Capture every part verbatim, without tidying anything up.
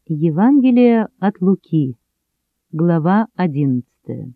Евангелие от Луки, глава одиннадцатая.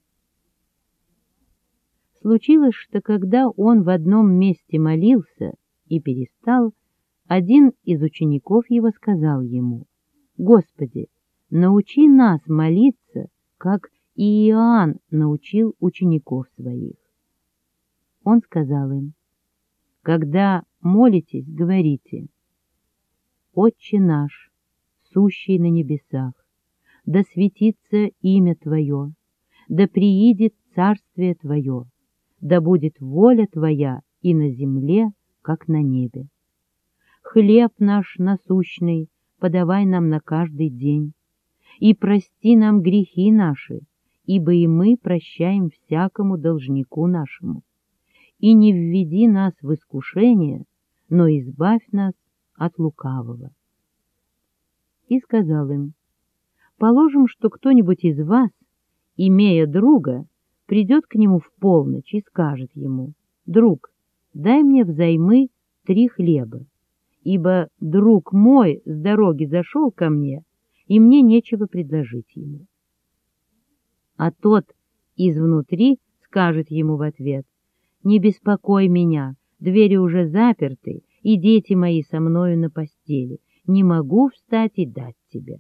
Случилось, что когда он в одном месте молился и перестал, один из учеников его сказал ему: «Господи, научи нас молиться, как и Иоанн научил учеников своих». Он сказал им: «Когда молитесь, говорите: Отче наш, сущий на небесах, да светится имя Твое, да приидет царствие Твое, да будет воля Твоя и на земле, как на небе. Хлеб наш насущный подавай нам на каждый день, и прости нам грехи наши, ибо и мы прощаем всякому должнику нашему. И не введи нас в искушение, но избавь нас от лукавого». И сказал им: «Положим, что кто-нибудь из вас, имея друга, придет к нему в полночь и скажет ему: «Друг, дай мне взаймы три хлеба, ибо друг мой с дороги зашел ко мне, и мне нечего предложить ему». А тот изнутри скажет ему в ответ: «Не беспокой меня, двери уже заперты, и дети мои со мною на постели, не могу встать и дать тебе».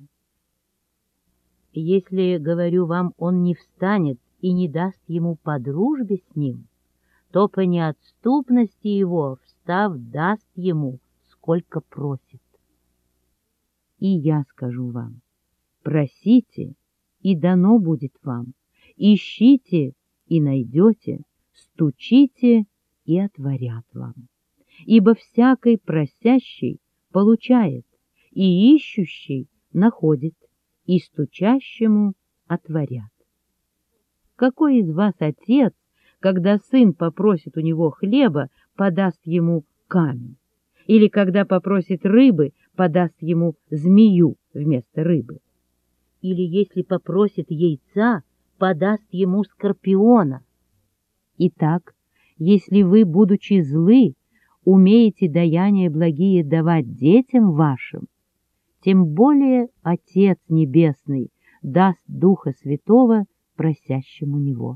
Если, говорю вам, он не встанет и не даст ему по дружбе с ним, то по неотступности его, встав, даст ему, сколько просит. И я скажу вам: просите, и дано будет вам, ищите, и найдете, стучите, и отворят вам. Ибо всякий просящий получает, и ищущий находит, и стучащему отворят. Какой из вас отец, когда сын попросит у него хлеба, подаст ему камень? Или когда попросит рыбы, подаст ему змею вместо рыбы? Или если попросит яйца, подаст ему скорпиона? Итак, если вы, будучи злы, умеете даяния благие давать детям вашим, тем более Отец Небесный даст Духа Святого просящему Него.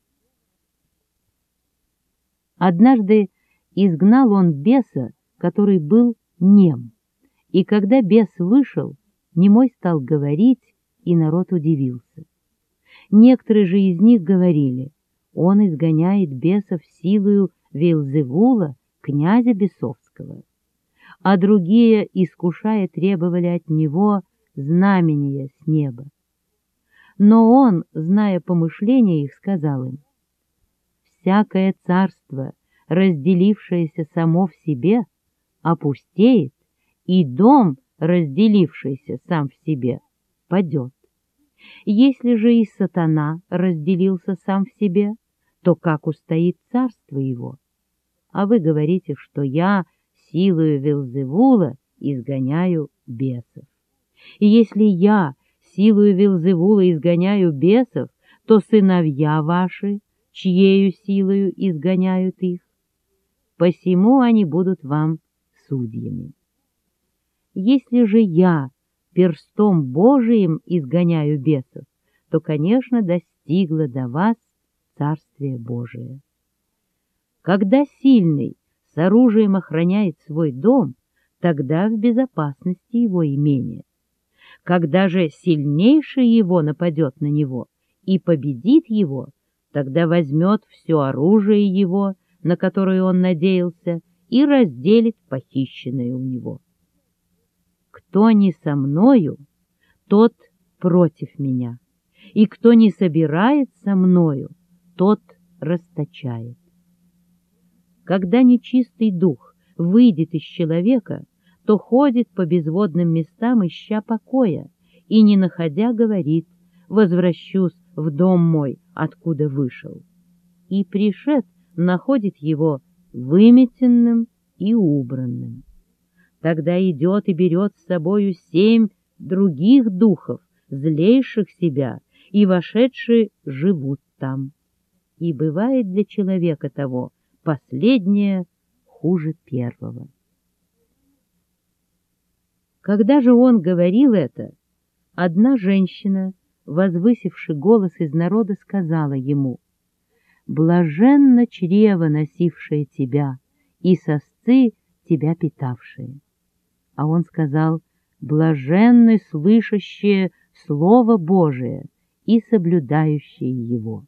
Однажды изгнал он беса, который был нем, и когда бес вышел, немой стал говорить, и народ удивился. Некоторые же из них говорили: он изгоняет бесов силою Веелзевула, князя бесовского. А другие, искушая, требовали от него знамения с неба. Но он, зная помышления их, сказал им: «Всякое царство, разделившееся само в себе, опустеет, и дом, разделившийся сам в себе, падет. Если же и сатана разделился сам в себе, то как устоит царство его? А вы говорите, что я силою Веелзевула изгоняю бесов. И если я силою Веелзевула изгоняю бесов, то сыновья ваши, чьею силою изгоняют их? Посему они будут вам судьями. Если же я перстом Божиим изгоняю бесов, то, конечно, достигло до вас Царствие Божие. Когда сильный с оружием охраняет свой дом, тогда в безопасности его имение. Когда же сильнейший его нападет на него и победит его, тогда возьмет все оружие его, на которое он надеялся, и разделит похищенное у него. Кто не со мною, тот против меня, и кто не собирает со мною, тот расточает. Когда нечистый дух выйдет из человека, то ходит по безводным местам, ища покоя, и, не находя, говорит: «Возвращусь в дом мой, откуда вышел». И, пришед, находит его выметенным и убранным. Тогда идет и берет с собою семь других духов, злейших себя, и вошедшие живут там. И бывает для человека того последнее хуже первого. Когда же он говорил это, Одна женщина, возвысивши голос из народа, сказала ему: «Блаженно чрево, носившее тебя, и сосцы, тебя питавшие». А он сказал: «Блаженны слышащие Слово Божие и соблюдающие его».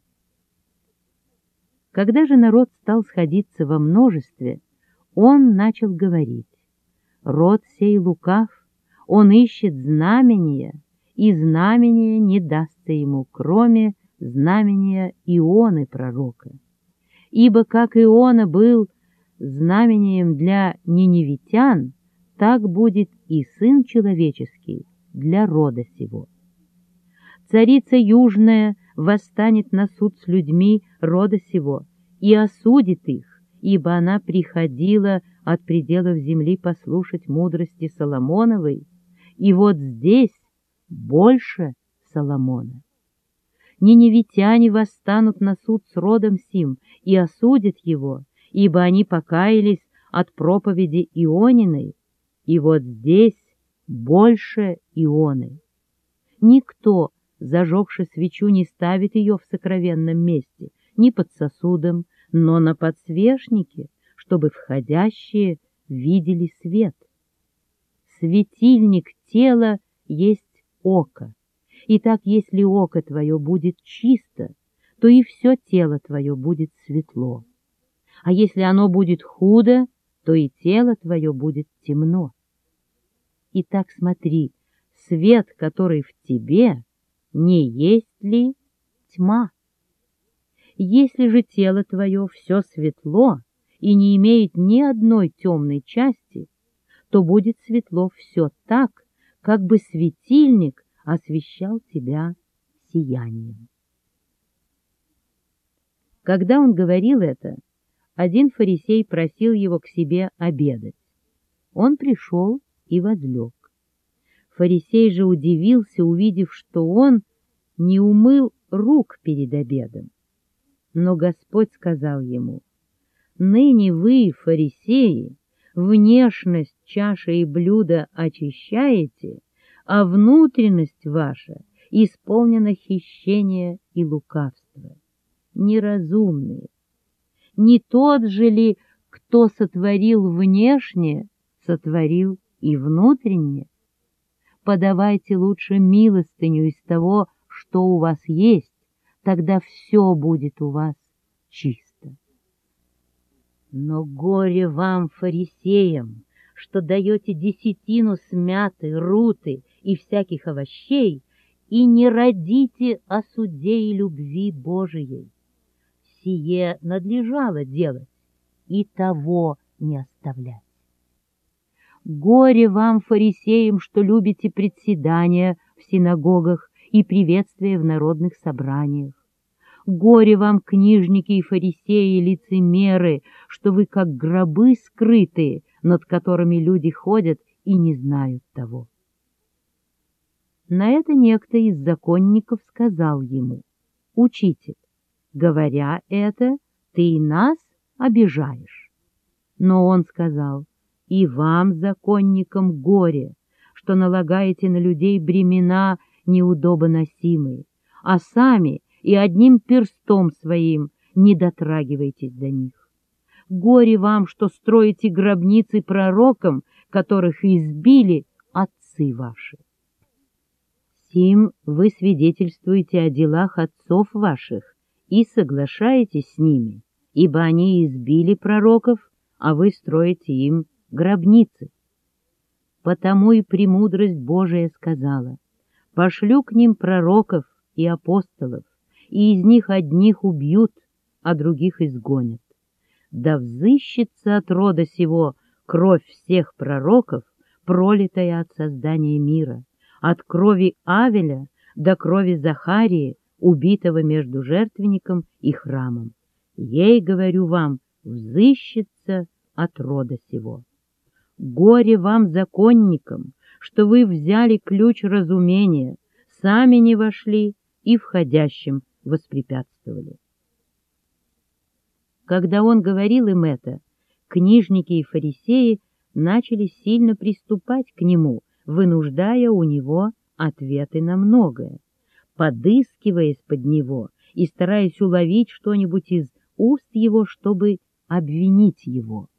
Когда же народ стал сходиться во множестве, он начал говорить: «Род сей лукав, он ищет знамения, и знамение не дастся ему, кроме знамения Ионы пророка. Ибо как Иона был знамением для ниневитян, так будет и Сын Человеческий для рода сего. Царица Южная восстанет на суд с людьми рода сего и осудит их, ибо она приходила от пределов земли послушать мудрости Соломоновой, и вот здесь больше Соломона. Ниневитяне восстанут на суд с родом сим и осудят его, ибо они покаялись от проповеди Иониной, и вот здесь больше Ионы. Никто, зажегши свечу, не ставит ее в сокровенном месте, ни под сосудом, но на подсвечнике, чтобы входящие видели свет. Светильник тела есть око. Итак, если око твое будет чисто, то и все тело твое будет светло. А если оно будет худо, то и тело твое будет темно. Итак, смотри, свет, который в тебе, не есть ли тьма? Если же тело твое все светло и не имеет ни одной темной части, то будет светло все так, как бы светильник освещал тебя сиянием. Когда он говорил это, один фарисей просил его к себе обедать. Он пришел и возлег. Фарисей же удивился, увидев, что он не умыл рук перед обедом. Но Господь сказал ему: «Ныне вы, фарисеи, внешность чаши и блюда очищаете, а внутренность ваша исполнена хищения и лукавства. Неразумные! Не тот же ли, кто сотворил внешнее, сотворил и внутреннее? Подавайте лучше милостыню из того, что у вас есть, тогда все будет у вас чисто. Но горе вам, фарисеям, что даете десятину с мяты, руты и всяких овощей, и не родите о суде и любви Божией. Сие надлежало делать, и того не оставлять. Горе вам, фарисеям, что любите председания в синагогах и приветствия в народных собраниях. Горе вам, книжники и фарисеи, лицемеры, что вы как гробы скрытые, над которыми люди ходят и не знают того. На это некто из законников сказал ему: «Учитель, говоря это, ты и нас обижаешь». Но он сказал: «И вам, законникам, горе, что налагаете на людей бремена неудобоносимые, а сами и одним перстом своим не дотрагивайтесь до них. Горе вам, что строите гробницы пророкам, которых избили отцы ваши. Сим вы свидетельствуете о делах отцов ваших и соглашаетесь с ними, ибо они избили пророков, а вы строите им гробницы. Потому и премудрость Божия сказала: пошлю к ним пророков и апостолов, и из них одних убьют, а других изгонят. Да взыщется от рода сего кровь всех пророков, пролитая от создания мира, от крови Авеля до крови Захарии, убитого между жертвенником и храмом. Ей, говорю вам, взыщется от рода сего. Горе вам, законникам, что вы взяли ключ разумения, сами не вошли и входящим воспрепятствовали. Когда он говорил им это, книжники и фарисеи начали сильно приступать к нему, вынуждая у него ответы на многое, подыскиваясь под него и стараясь уловить что-нибудь из уст его, чтобы обвинить его.